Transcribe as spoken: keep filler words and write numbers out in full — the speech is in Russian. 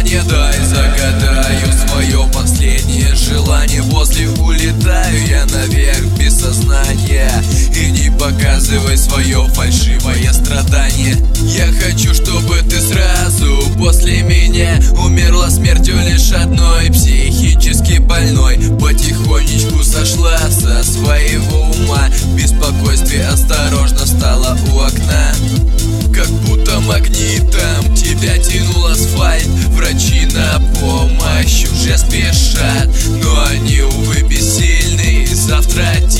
мне дай, загадаю свое последнее желание. После улетаю я наверх без сознания. И не показывай свое фальшивое страдание. Я хочу, чтобы ты сразу после меня умерла смертью лишь одной, психически больной. Потихонечку сошла со своего ума. Беспокойствие осторожно встала у окна. Как будто магнитом тебя тянул асфальт. Врачи на помощь уже спешат, но они, увы, бессильны. Завтра